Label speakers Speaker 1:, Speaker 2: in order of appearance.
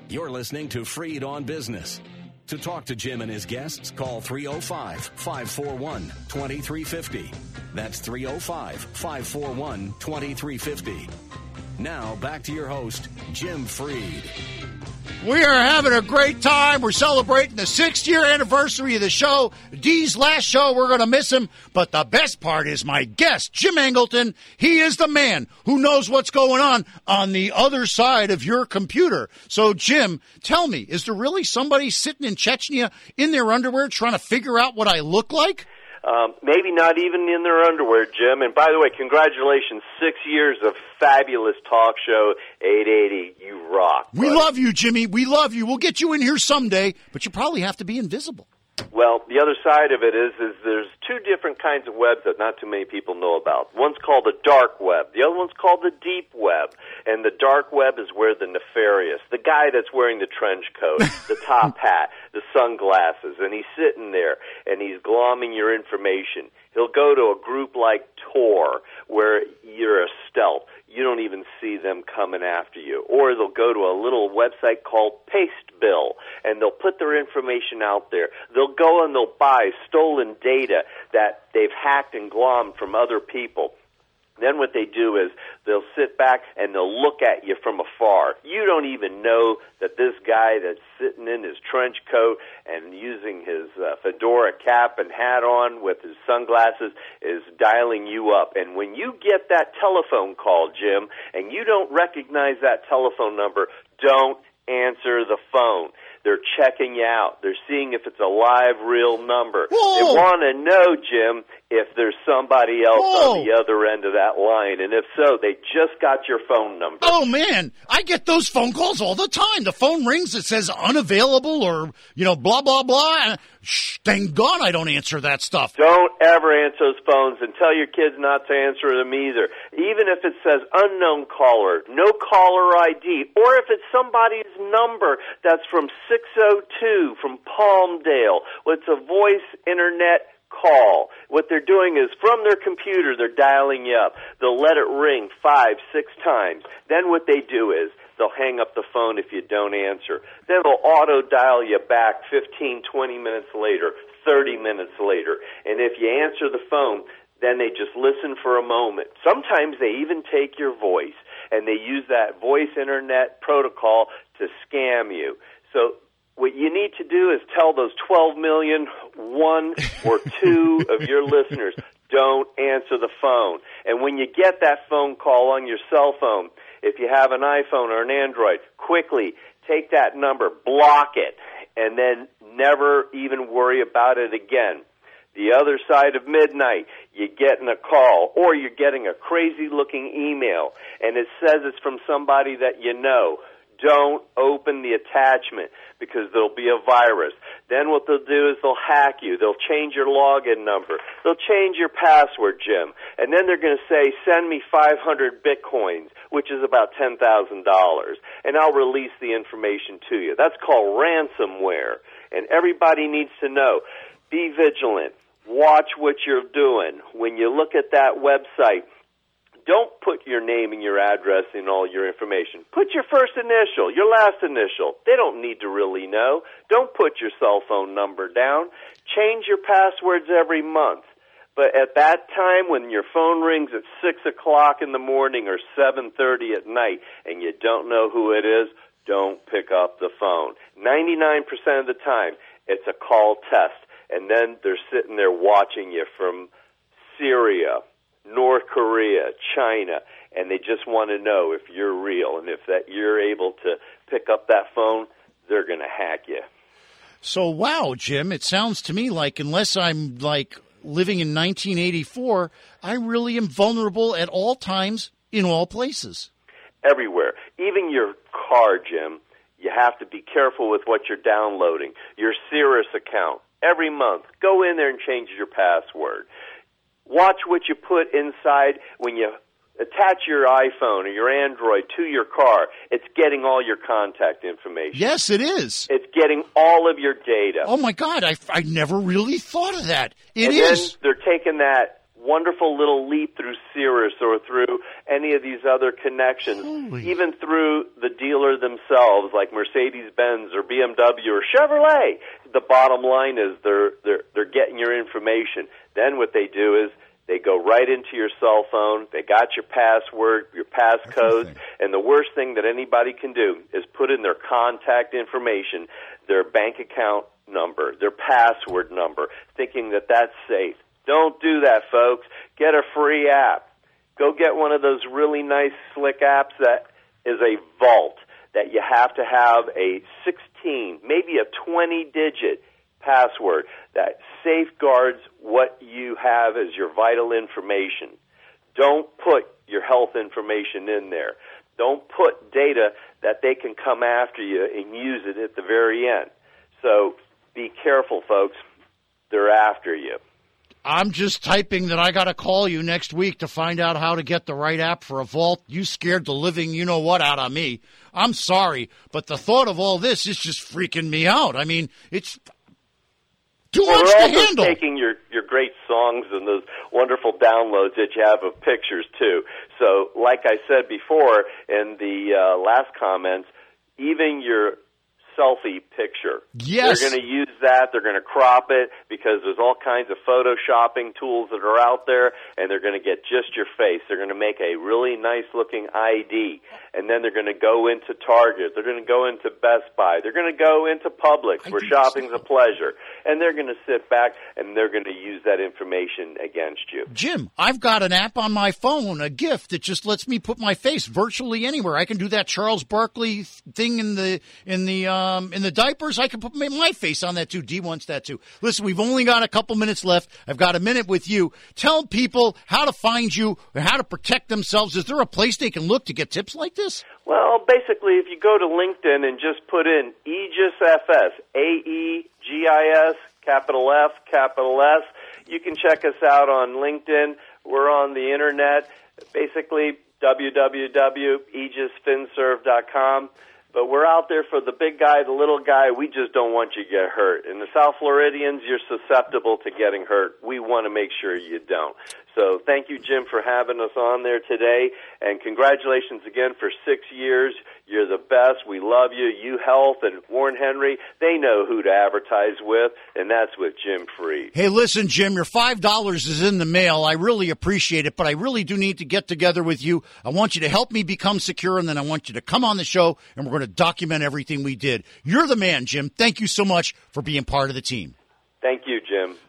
Speaker 1: You're listening to Freed on Business. To talk to Jim and his guests, call 305-541-2350. That's 305-541-2350. Now, back to your host, Jim Freed.
Speaker 2: We are having a great time. We're celebrating the 6th-year anniversary of the show. Dee's last show, we're going to miss him. But the best part is my guest, Jim Angleton. He is the man who knows what's going on the other side of your computer. So, Jim, tell me, is there really somebody sitting in Chechnya in their underwear trying to figure out what I look like?
Speaker 3: Maybe not even in their underwear, Jim. And by the way, congratulations, 6 years of fabulous talk show, 880. You rock.
Speaker 2: We love you, Jimmy. We love you. We'll get you in here someday, but you probably have to be invisible.
Speaker 3: Well, the other side of it is there's two different kinds of webs that not too many people know about. One's called the dark web. The other one's called the deep web. And the dark web is where the nefarious, the guy that's wearing the trench coat, the top hat, the sunglasses, and he's sitting there and he's glomming your information. He'll go to a group like Tor where you're a stealth. You don't even see them coming after you. Or they'll go to a little website called Pastebill, and they'll put their information out there. They'll go and they'll buy stolen data that they've hacked and glommed from other people. Then what they do is they'll sit back and they'll look at you from afar. You don't even know that this guy that's sitting in his trench coat and using his fedora cap and hat on with his sunglasses is dialing you up. And when you get that telephone call, Jim, and you don't recognize that telephone number, don't answer the phone. They're checking you out. They're seeing if it's a live, real number.
Speaker 2: Whoa.
Speaker 3: They want to know, Jim, if there's somebody else on the other end of that line. And if so, they just got your phone number.
Speaker 2: Oh, man. I get those phone calls all the time. The phone rings. It says unavailable or, blah, blah, blah. Shh, thank God I don't answer that stuff.
Speaker 3: Don't ever answer those phones, and tell your kids not to answer them either. Even if it says unknown caller, no caller ID, or if it's somebody's number that's from 602 from Palmdale. Well, it's a voice internet call. What they're doing is from their computer, they're dialing you up. They'll let it ring 5, 6 times. Then what they do is they'll hang up the phone if you don't answer. Then they'll auto-dial you back 15, 20 minutes later, 30 minutes later. And if you answer the phone, then they just listen for a moment. Sometimes they even take your voice, and they use that voice internet protocol to scam you. So what you need to do is tell those 12 million, 1 or 2 of your listeners, don't answer the phone. And when you get that phone call on your cell phone, if you have an iPhone or an Android, quickly take that number, block it, and then never even worry about it again. The other side of midnight, you're getting a call, or you're getting a crazy-looking email, and it says it's from somebody that you know. Don't open the attachment because there'll be a virus. Then what they'll do is they'll hack you. They'll change your login number. They'll change your password, Jim. And then they're going to say, send me 500 Bitcoins, which is about $10,000, and I'll release the information to you. That's called ransomware, and everybody needs to know. Be vigilant. Watch what you're doing. When you look at that website, don't put your name and your address in all your information. Put your first initial, your last initial. They don't need to really know. Don't put your cell phone number down. Change your passwords every month. But at that time when your phone rings at 6 o'clock in the morning or 7:30 at night and you don't know who it is, don't pick up the phone. 99% of the time, it's a call test. And then they're sitting there watching you from Syria, North Korea, China, and they just want to know if you're real. And if that you're able to pick up that phone, they're going to hack you.
Speaker 2: So, wow, Jim, it sounds to me like unless I'm living in 1984, I really am vulnerable at all times in all places.
Speaker 3: Everywhere. Even your car, Jim, you have to be careful with what you're downloading. Your Cirrus account. Every month, go in there and change your password. Watch what you put inside when you attach your iPhone or your Android to your car. It's getting all your contact information.
Speaker 2: Yes, it is.
Speaker 3: It's getting all of your data.
Speaker 2: Oh, my God. I never really thought of that. It
Speaker 3: and
Speaker 2: is.
Speaker 3: Then they're taking that wonderful little leap through Cirrus or through any of these other connections, even through the dealer themselves, like Mercedes-Benz or BMW or Chevrolet. The bottom line is they're getting your information. Then what they do is they go right into your cell phone. They got your password, your passcodes, and the worst thing that anybody can do is put in their contact information, their bank account number, their password number, thinking that that's safe. Don't do that, folks. Get a free app. Go get one of those really nice, slick apps that is a vault, that you have to have a 16, maybe a 20-digit password that safeguards what you have as your vital information. Don't put your health information in there. Don't put data that they can come after you and use it at the very end. So be careful, folks. They're after you.
Speaker 2: I'm just typing that I got to call you next week to find out how to get the right app for a vault. You scared the living you-know-what out of me. I'm sorry, but the thought of all this is just freaking me out. I mean, it's too much to handle.
Speaker 3: We're also taking your great songs and those wonderful downloads that you have of pictures, too. So, like I said before in the last comments, even your selfie picture.
Speaker 2: Yes.
Speaker 3: They're going to use that. They're going to crop it because there's all kinds of photoshopping tools that are out there, and they're going to get just your face. They're going to make a really nice-looking ID, and then they're going to go into Target. They're going to go into Best Buy. They're going to go into Publix where shopping's a pleasure, and they're going to sit back, and they're going to use that information against you.
Speaker 2: Jim, I've got an app on my phone, a gift that just lets me put my face virtually anywhere. I can do that Charles Barkley thing in the diapers. I can put my face on that too. D wants that too. Listen, we've only got a couple minutes left. I've got a minute with you. Tell people how to find you or how to protect themselves. Is there a place they can look to get tips like this?
Speaker 3: Well, basically, if you go to LinkedIn and just put in Aegis FS, AEGIS, capital F, capital S, you can check us out on LinkedIn. We're on the Internet, basically www.aegisfinserv.com. But we're out there for the big guy, the little guy. We just don't want you to get hurt. In the South Floridians, you're susceptible to getting hurt. We want to make sure you don't. So thank you, Jim, for having us on there today. And congratulations again for 6 years. You're the best. We love you. You Health and Warren Henry, they know who to advertise with, and that's with Jim Freed.
Speaker 2: Hey, listen, Jim, your $5 is in the mail. I really appreciate it, but I really do need to get together with you. I want you to help me become secure, and then I want you to come on the show, and we're going to document everything we did. You're the man, Jim. Thank you so much for being part of the team.
Speaker 3: Thank you, Jim.